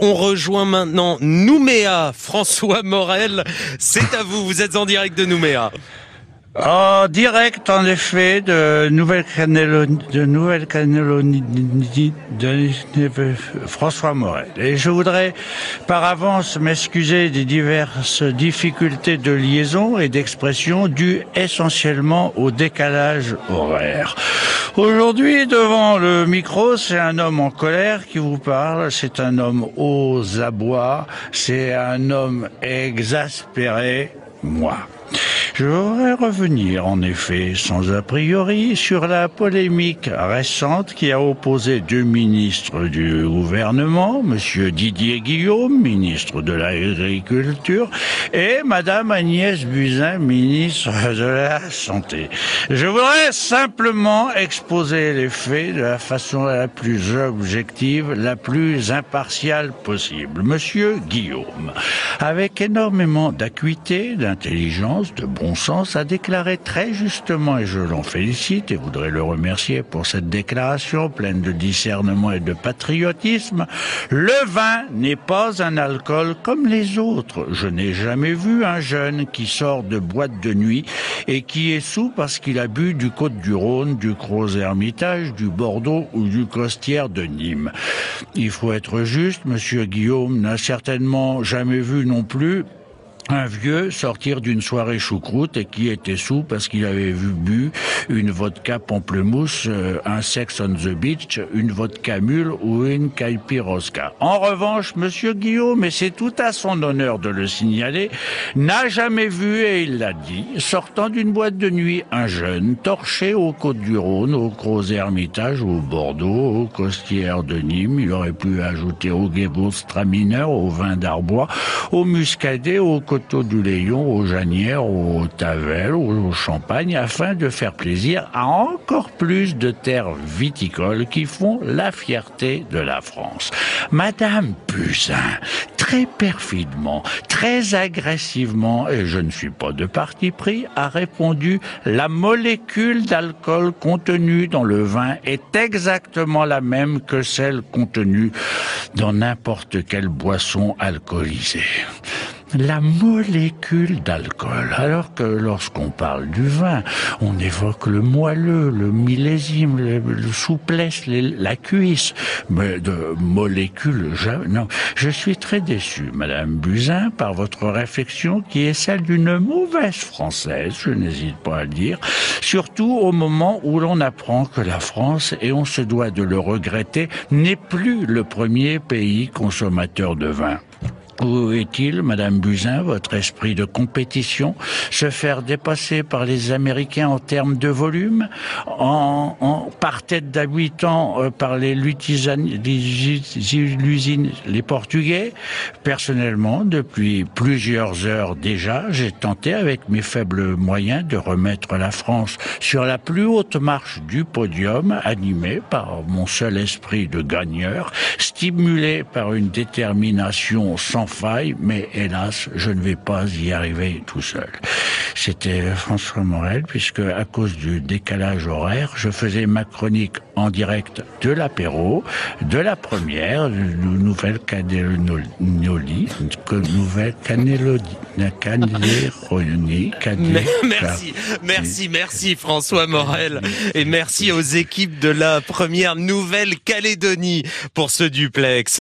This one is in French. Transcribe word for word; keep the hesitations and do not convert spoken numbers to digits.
On rejoint maintenant Nouméa. François Morel, c'est à vous. Vous êtes en direct de Nouméa. En direct, en effet, de Nouvelle-Calédonie, de Nouvelle-Calédonie, de François Morel. Et je voudrais, par avance, m'excuser des diverses difficultés de liaison et d'expression dues essentiellement au décalage horaire. Aujourd'hui, devant le micro, c'est un homme en colère qui vous parle, c'est un homme aux abois, c'est un homme exaspéré, moi. Je voudrais revenir, en effet, sans a priori, sur la polémique récente qui a opposé deux ministres du gouvernement, Monsieur Didier Guillaume, ministre de l'Agriculture, et Madame Agnès Buzyn, ministre de la Santé. Je voudrais simplement exposer les faits de la façon la plus objective, la plus impartiale possible. Monsieur Guillaume, avec énormément d'acuité, d'intelligence, de bon sens, a déclaré très justement, et je l'en félicite et voudrais le remercier pour cette déclaration pleine de discernement et de patriotisme, le vin n'est pas un alcool comme les autres. Je n'ai jamais vu un jeune qui sort de boîte de nuit et qui est saoul parce qu'il a bu du Côte-du-Rhône, du Crozes-Hermitage, du Bordeaux ou du Costières de Nîmes. Il faut être juste, Monsieur Guillaume n'a certainement jamais vu non plus un vieux sortir d'une soirée choucroute et qui était sous parce qu'il avait vu bu une vodka pamplemousse, euh, un Sex on the Beach, une vodka mule ou une Caipirosca. En revanche, Monsieur Guillaume, et c'est tout à son honneur de le signaler, n'a jamais vu, et il l'a dit, sortant d'une boîte de nuit, un jeune torché aux Côtes-du-Rhône, au Crozes-Hermitage, au Bordeaux, au Costières de Nîmes. Il aurait pu ajouter au Gewürztraminer, au vin d'Arbois, au Muscadet, au Coteau du Léon, aux Janières, aux Tavel, au Champagne, afin de faire plaisir à encore plus de terres viticoles qui font la fierté de la France. Madame Buzyn, très perfidement, très agressivement, et je ne suis pas de parti pris, a répondu « La molécule d'alcool contenue dans le vin est exactement la même que celle contenue dans n'importe quelle boisson alcoolisée. » La molécule d'alcool, alors que lorsqu'on parle du vin, on évoque le moelleux, le millésime, le, le souplesse, les, la cuisse, mais de molécules, je, non. Je suis très déçu, Madame Buzyn, par votre réflexion qui est celle d'une mauvaise Française, je n'hésite pas à le dire, surtout au moment où l'on apprend que la France, et on se doit de le regretter, n'est plus le premier pays consommateur de vin. Où est-il, Madame Buzyn, votre esprit de compétition, se faire dépasser par les Américains en termes de volume, en, en par tête d'habitants euh, par les lutisani, lusines, les Portugais? Personnellement, depuis plusieurs heures déjà, j'ai tenté avec mes faibles moyens de remettre la France sur la plus haute marche du podium, animé par mon seul esprit de gagneur, stimulé par une détermination sans faille, mais hélas, je ne vais pas y arriver tout seul. C'était François Morel, puisque à cause du décalage horaire, je faisais ma chronique en direct de l'apéro, de la première, de Nouvelle-Calédonie, Nouvelle-Calédonie, Calédonie, Merci, merci, merci François Morel, et merci aux équipes de la première Nouvelle-Calédonie pour ce duplex.